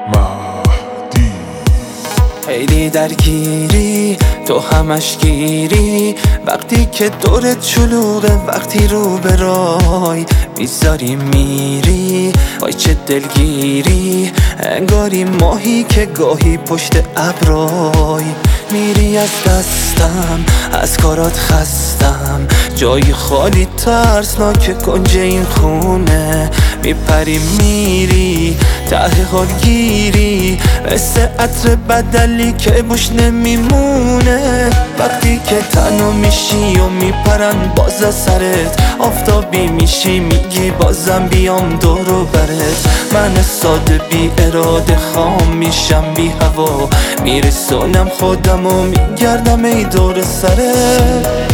مهدی. خیلی درگیری تو همش گیری وقتی که دورت شلوغه، وقتی رو به رای میذاری میری، وای چه دلگیری، انگاری ماهی که گاهی پشت ابرای میری از دستم، از کارات خستم، جای خالی ترسناک کنج این خونه، میپری میری ته حال گیری، مثل عطر بدلی که بوش نمیمونه، وقتی که تنها میشی و میپرن باز از سرت، آفتابی میشی میگی بازم بیام دور و برت، من ساده بی اراده خام میشم بی هوا، میرسونم خودم و میگردم ای دور سرت.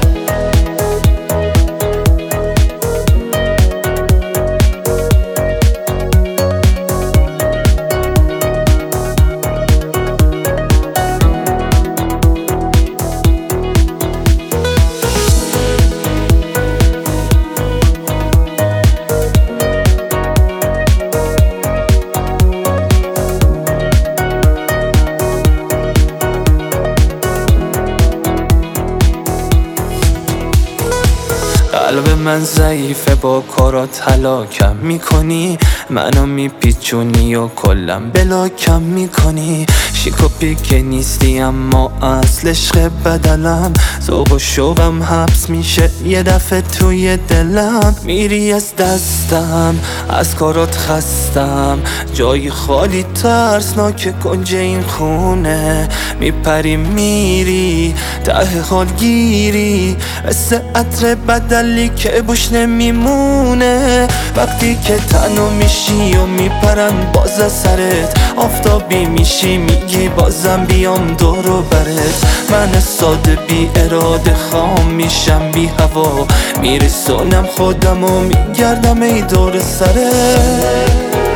قلب من ضعیفه با کارات هلاکم میکنی، منو میپیچونی و کلم بلاکم میکنی، شیکوپی که نیستی اما اصل عشق بدلم، ذوق و شوقم حبس میشه یه دفعه توی دلم، میری از دستم، از کارات خستم، جای خالی ترسناک کنج این خونه، میپری میری ته حال گیری، مثل عطر بدلی که بوش نمیمونه، وقتی که تنها میشی و میپرن باز از سرت، آفتابی میشی میگی بازم بیام دور و برت، من ساده بی اراده خام میشم بی هوا، میرسونم خودم و میگردم ای دور سرت.